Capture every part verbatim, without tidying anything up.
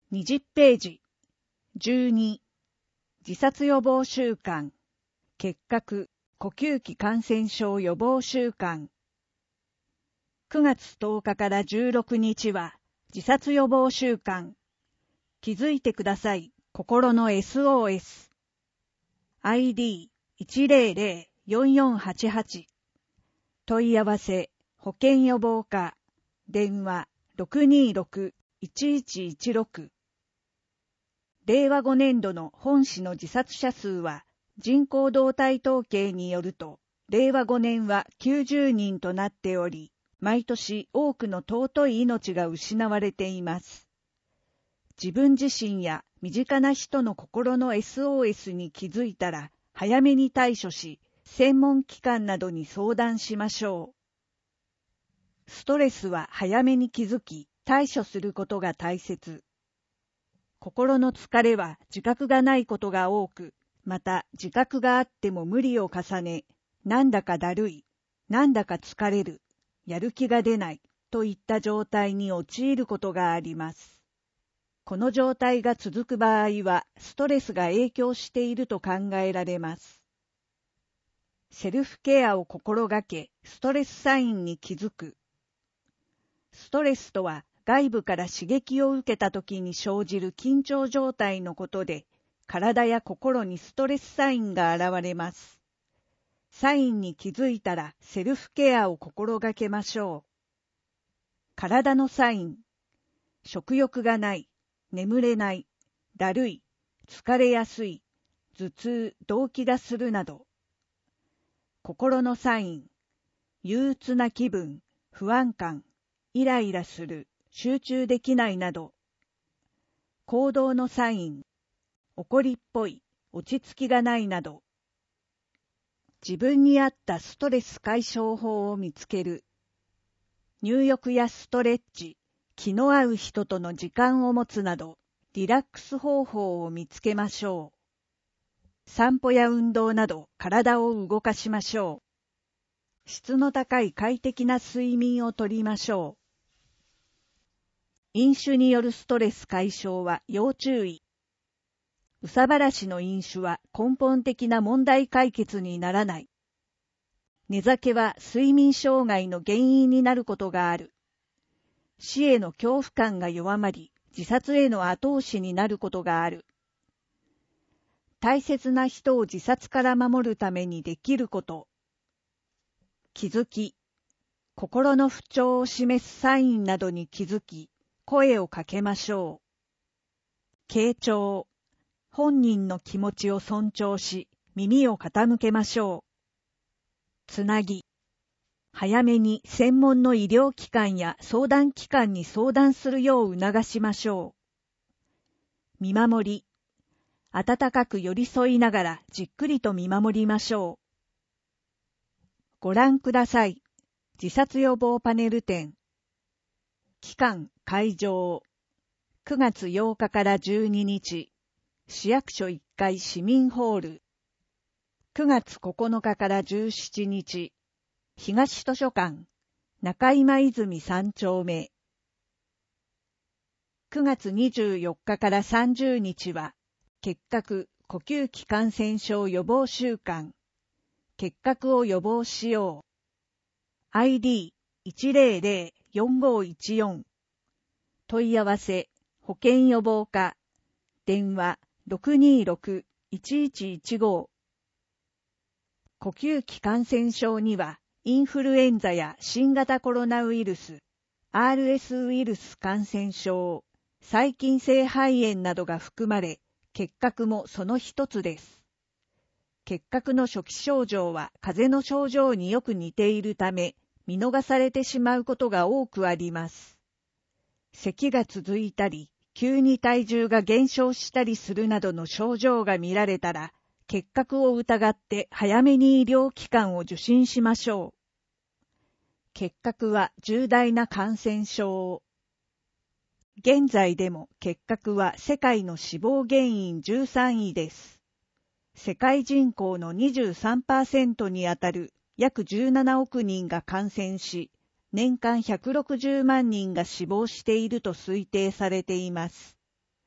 にじゅっページ。じゅうに、自殺予防週間、結核、呼吸器感染症予防週間。くがつとおかからじゅうろくにちは自殺予防週間。気づいてください、心の エスオーエス。アイディーいちゼロゼロよんよんはちはち。問い合わせ、保健予防課、電話 ろくにーろくいちいちいちろく。れいわごねんどの本市の自殺者数は、人口動態統計によると、れいわごねんはきゅうじゅうにんとなっており、毎年多くの尊い命が失われています。自分自身や身近な人の心の エスオーエス に気づいたら、早めに対処し、専門機関などに相談しましょう。ストレスは早めに気づき、対処することが大切。心の疲れは自覚がないことが多く、また自覚があっても無理を重ね、なんだかだるい、なんだか疲れる、やる気が出ないといった状態に陥ることがあります。この状態が続く場合は、ストレスが影響していると考えられます。セルフケアを心がけ、ストレスサインに気づく。ストレスとは、外部から刺激を受けた時に生じる緊張状態のことで、体や心にストレスサインが現れます。サインに気づいたらセルフケアを心がけましょう。体のサイン、食欲がない、眠れない、だるい、疲れやすい、頭痛、動悸がするなど。心のサイン、憂鬱な気分、不安感、イライラする、集中できないなど。行動のサイン、怒りっぽい、落ち着きがないなど。自分に合ったストレス解消法を見つける。入浴やストレッチ、気の合う人との時間を持つなど、リラックス方法を見つけましょう。散歩や運動など体を動かしましょう。質の高い快適な睡眠をとりましょう。飲酒によるストレス解消は要注意。憂さ晴らしの飲酒は根本的な問題解決にならない。寝酒は睡眠障害の原因になることがある。死への恐怖感が弱まり、自殺への後押しになることがある。大切な人を自殺から守るためにできること。気づき、心の不調を示すサインなどに気づき、声をかけましょう。傾聴、本人の気持ちを尊重し、耳を傾けましょう。つなぎ、早めに専門の医療機関や相談機関に相談するよう促しましょう。見守り、温かく寄り添いながらじっくりと見守りましょう。ご覧ください。自殺予防パネル展。期間・会場。くがつようかからじゅうににち。市役所いっかい市民ホール。くがつここのかからじゅうしちにち。東図書館。中今泉さんちょうめ。くがつにじゅうよっかからさんじゅうにちは、結核・呼吸器感染症予防週間。結核を予防しよう。アイディーいちゼロゼロよんごいちよん。問い合わせ、保健予防課。電話ろくにーろくいちいちいちご。呼吸器感染症には、インフルエンザや新型コロナウイルス、アールエス ウイルス感染症、細菌性肺炎などが含まれ、結核もその一つです。結核の初期症状は風邪の症状によく似ているため、見逃されてしまうことが多くあります。咳が続いたり、急に体重が減少したりするなどの症状が見られたら、結核を疑って早めに医療機関を受診しましょう。結核は重大な感染症。現在でも結核は世界の死亡原因じゅうさんいです。世界人口の にじゅうさんパーセント にあたる約じゅうななおくにんが感染し、年間ひゃくろくじゅうまんにんが死亡していると推定されています。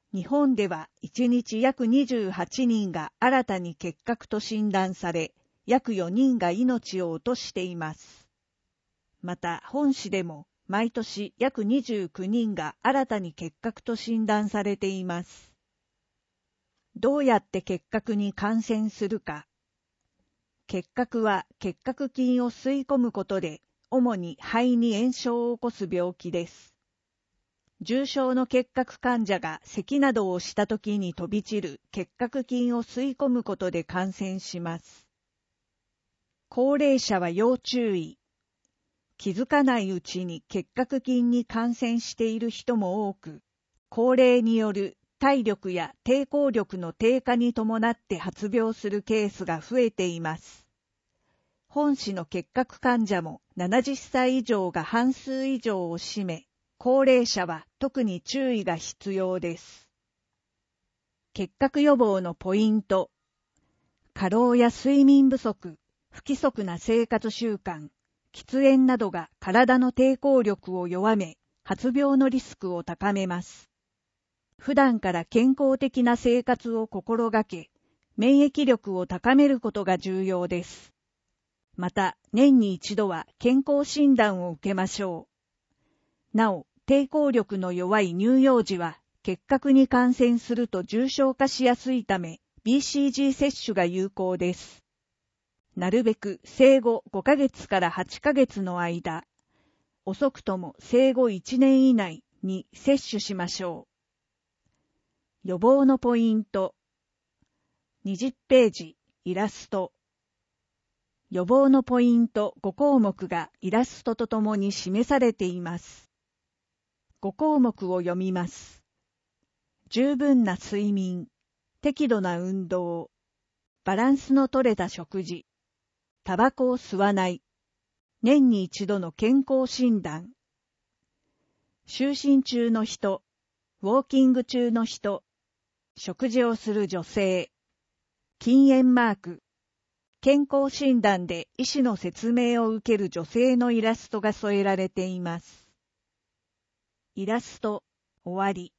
日本ではいちにち約にじゅうはちにんが新たに結核と診断され、約よにんが命を落としています。また本市でも毎年約にじゅうきゅうにんが新たに結核と診断されています。どうやって結核に感染するか。結核は結核菌を吸い込むことで、主に肺に炎症を起こす病気です。重症の結核患者が咳などをしたときに飛び散る結核菌を吸い込むことで感染します。高齢者は要注意。気づかないうちに結核菌に感染している人も多く、高齢による体力や抵抗力の低下に伴って発病するケースが増えています。本市の結核患者もななじゅっさい以上が半数以上を占め、高齢者は特に注意が必要です。結核予防のポイント。過労や睡眠不足、不規則な生活習慣、喫煙などが体の抵抗力を弱め、発病のリスクを高めます。普段から健康的な生活を心がけ、免疫力を高めることが重要です。また、年に一度は健康診断を受けましょう。なお、抵抗力の弱い乳幼児は、結核に感染すると重症化しやすいため、ビーシージー 接種が有効です。なるべく生後ごかげつからはちかげつの間、遅くとも生後いちねん以内に接種しましょう。予防のポイント。にじゅっページ、イラスト。予防のポイントごこうもくがイラストとともに示されています。ごこうもくを読みます。十分な睡眠、適度な運動、バランスの取れた食事、タバコを吸わない、年に一度の健康診断、就寝中の人、ウォーキング中の人、食事をする女性、禁煙マーク、健康診断で医師の説明を受ける女性のイラストが添えられています。イラスト、終わり。